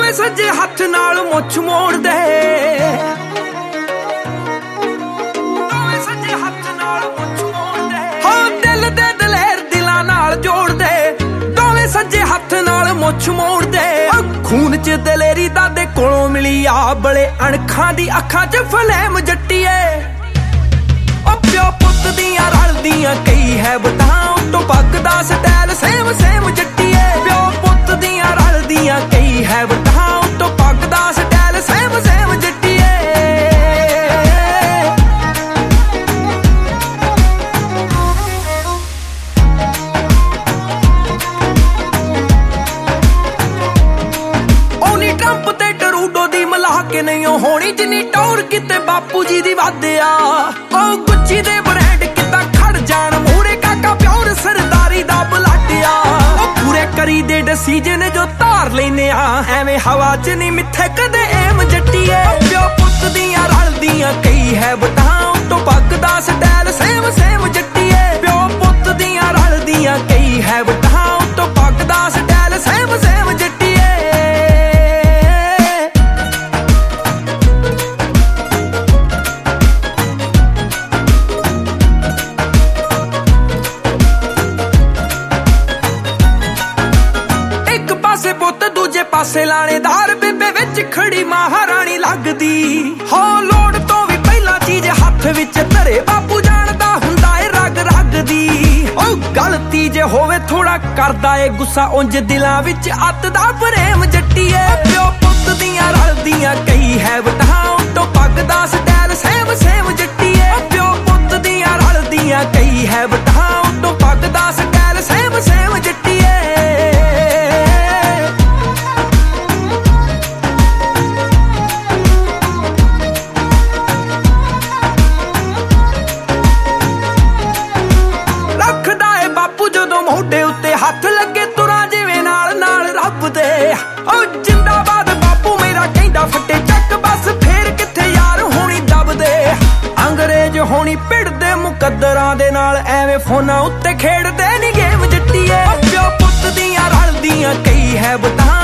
ਦੋਵੇਂ ਸੱਜੇ ਹੱਥ ਨਾਲ ਮੁੱਛ ਮੋੜਦੇ, ਦੋਵੇਂ ਸੱਜੇ ਹੱਥ ਨਾਲ ਮੁੱਛ ਮੋੜਦੇ। ਹੋ ਦਿਲ ਦੇ ਦਲੇਰ ਦਿਲਾਂ ਨਾਲ ਜੋੜਦੇ, ਦੋਵੇਂ ਸੱਜੇ ਹੱਥ ਨਾਲ ਮੁੱਛ ਮੋੜਦੇ। ਖੂਨ ਚ ਦਲੇਰੀ ਦਾਦੇ ਕੋਲੋਂ ਮਿਲੀ ਆ, ਬੜੇ ਅਣਖਾਂ ਦੀ ਅੱਖਾਂ ਚ ਫਲੇਮ ਜੱਟੀਏ। ਉਹ ਪਿਓ ਪੁੱਤ ਦੀਆਂ ਰਲਦੀਆਂ ਕਈ ਹੈ ਬਤਾਂ, ਉੱਤੋਂ ਪੱਗ ਦਾ ਸਟਾਈਲ ਸੇਮ ਸੇਮ ਜੱਟੀਏ। ਪਿਓ ਪੁੱਤ ਦੀਆਂ ਰਲਦੀਆਂ ਕਈ ਹੈ ਬਤਾਂ, ਉੱਤੋਂ ਪੱਗ ਦਾ ਸਟਾਈਲ ਸੇਮ ਸੇਮ ਜੱਟੀਏ। ਉਹਨੀ ਟਰੰਪ ਤੇ ਟਰੂਡੋ ਦੀ ਮਿਲਾ ਕੇ ਨਹੀਂ ਹੋਣੀ ਜਿੰਨੀ ਟੌਰ ਕਿਤੇ ਬਾਪੂ ਜੀ ਦੀ ਵਾਧਿਆ। ਉਹ ਗੁੱਚੀ ਦੇ ਬ੍ਰਾਂਡ ਕਿੱਦਾਂ ਖੜ ਜਾਣ ਮੂਹਰੇ, ਕਾਕਾ ਪਿਓਰ ਸਰਦਾਰੀ ਦਾ ਬਲਾਡਿਆ। ਉਹ ਪੂਰੇ ਕਰੀ ਦੇ ਡਿਸੀਜਨ ਜੋ ਧਾਰ ਲੈਨੇ ਆ, ਐਵੇਂ ਹਵਾ ਚ ਨਹੀਂ ਮਿੱਥੇ ਕਦੇ ਏਮ ਜੱਟੀਏ। ਪਿਓ ਪੁੱਤ ਦੀਆਂ ਰਲਦੀਆਂ ਕਈ ਹੈ ਬਤਾਂ, ਉੱਤੋਂ ਪੱਗ ਦਾ ਸਟਾਈਲ ਸੇਮ ਸੇਮ ਜੱਟੀਏ। ਪਿਓ ਪੁੱਤ ਦੀਆਂ ਰਲਦੀਆਂ ਕਈ ਹੈ ਬਤਾਂ, ਉੱਤੋਂ ਪੱਗ ਦਾ ਸਟਾਈਲ ਸੇਮ ਸੇਮ ਜੱਟੀਏ। ਪੁੱਤ ਦੂਜੇ ਪਾਸੇ ਲਾਣੇਦਾਰ, ਬੇਬੇ ਵਿੱਚ ਖੜੀ ਮਹਾਰਾਣੀ ਲੱਗਦੀ। ਹੋ ਲੋੜ ਤੋਂ ਵੀ ਪਹਿਲਾਂ ਚੀਜ਼ ਹੱਥ ਵਿੱਚ ਧਰੇ, ਬਾਪੂ ਜਾਣਦਾ ਹੁੰਦਾ ਏ ਰਗ ਰਗ ਦੀ। ਉਹ ਗਲਤੀ ਜੇ ਹੋਵੇ ਥੋੜਾ ਕਰਦਾ ਏ ਗੁੱਸਾ, ਉਂਝ ਦਿਲਾਂ ਵਿੱਚ ਅੱਤ ਦਾ ਪ੍ਰੇਮ ਜੱਟੀਏ। ਪਿਓ ਪੁੱਤ ਦੀਆਂ ਰਲਦੀਆਂ ਕਈ ਹੈ ਬਤਾਂ, ਉੱਤੋਂ ਪੱਗ ਦਾ ਸਟਾਈਲ ਸੇਮ ਸੇਮ ਜੱਟੀਏ। ਪਿਓ ਪੁੱਤ ਦੀਆਂ ਰਲਦੀਆਂ ਕਈ ਹੈ ਬਤਾਂ, ਉੱਤੋਂ ਪੱਗ ਦਾ ਸਟਾਈਲ ਸੇਮ ਸੇਮ ਜੱਟੀਏ। ਮੋਢੇ ਉੱਤੇ ਹੱਥ ਲੱਗੇ ਤੁਰਾਂ ਜਿਵੇਂ ਨਾਲ ਨਾਲ ਰੱਬ ਦੇ। ਉਹ ਜਿੰਦਾਬਾਦ ਬਾਪੂ ਮੇਰਾ ਕਹਿੰਦਾ ਫੱਟੇ ਚੱਕ, ਬਸ ਫੇਰ ਕਿੱਥੇ ਯਾਰ ਹੋਣੀ ਦਬਦੇ। ਅੰਗਰੇਜ਼ ਹੋਣੀ ਭਿੜਦੇ ਮੁਕੱਦਰਾਂ ਦੇ ਨਾਲ, ਐਵੇਂ ਫੋਨਾਂ ਉੱਤੇ ਖੇਡਦੇ ਨੀ ਗੇਮ ਜੱਟੀਏ। ਪਿਓ ਪੁੱਤ ਦੀਆਂ ਰਲਦੀਆਂ ਕਈ ਹੈ ਬਤਾਂ,